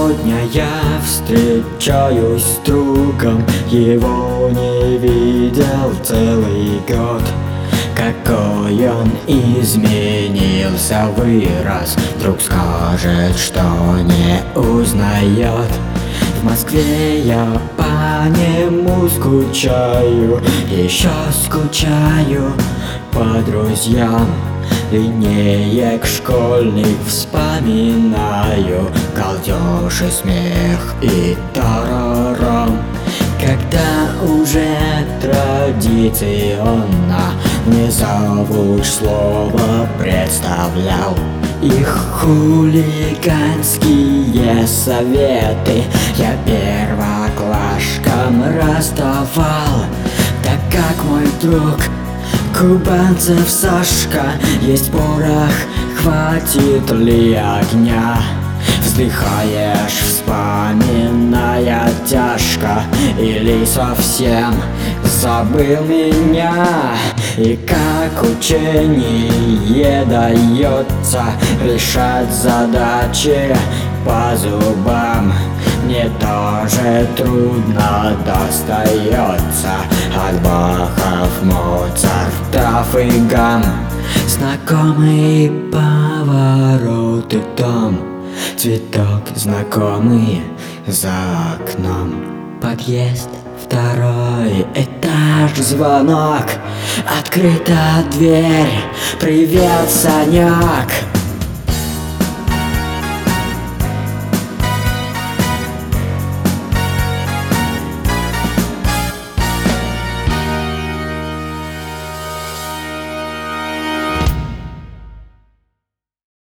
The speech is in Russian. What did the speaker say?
Сегодня я встречаюсь с другом, его не видел целый год. Какой он изменился, вырос, вдруг скажет, что не узнает. В Москве я по нему скучаю, еще скучаю по друзьям. Линеек школьных вспоминаю, галдеж и смех и тарарам. Когда уже традиционно не зовут, слово представлял. Их хулиганские советы я первоклашкам раздавал. Так как мой друг кубанцев Сашка, есть порох, хватит ли огня? Вздыхаешь, вспоминая тяжко, или совсем забыл меня? И как учение дается решать задачи по зубам, мне тоже трудно достается от Бахов, Моцартов и Гам. Знакомые повороты, дом, цветок знакомый за окном. Подъезд, второй этаж, звонок, открыта дверь, привет, Санек.